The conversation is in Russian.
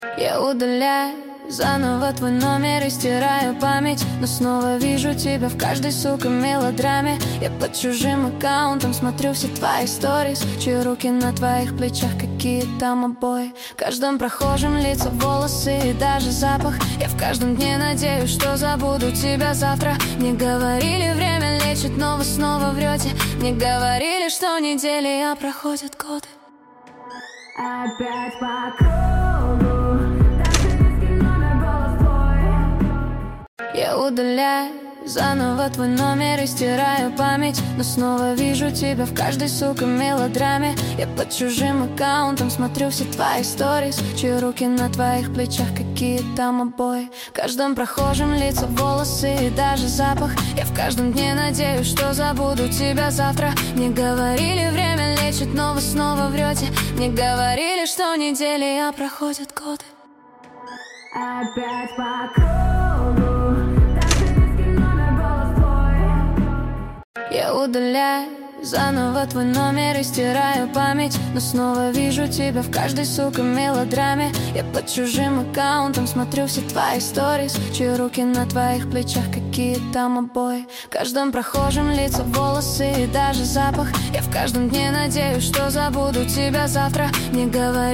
Я удаляю заново твой номер и стираю память, но снова вижу тебя в каждой, сука, мелодраме. Я под чужим аккаунтом смотрю все твои сторис, чьи руки на твоих плечах, какие там обои. В каждом прохожем лица, волосы и даже запах. Я в каждом дне надеюсь, что забуду тебя завтра. Мне говорили, время лечит, но вы снова врете. Мне говорили, что недели, а проходят годы. Опять по кругу, даже низкий номер, голос твой. Я удаляю заново твой номер и стираю память, но снова вижу тебя в каждой, сука, мелодраме. Я под чужим аккаунтом смотрю все твои сторис, чьи руки на твоих плечах, какие там обои. В каждом прохожем лица, волосы и даже запах. Я в каждом дне надеюсь, что забуду тебя завтра. Мне говорили, время лечит, но вы снова врете. Мне говорили, что недели, а проходят годы. Опять по кругу, даже низкий номер, голос твой. Я удаляю заново твой номер и стираю память, но снова вижу тебя в каждой, сука, мелодраме. Я под чужим аккаунтом смотрю все твои сторис, чьи руки на твоих плечах, какие там обои. В каждом прохожем лица, волосы и даже запах. Я в каждом дне надеюсь, что забуду тебя завтра. Мне говорили,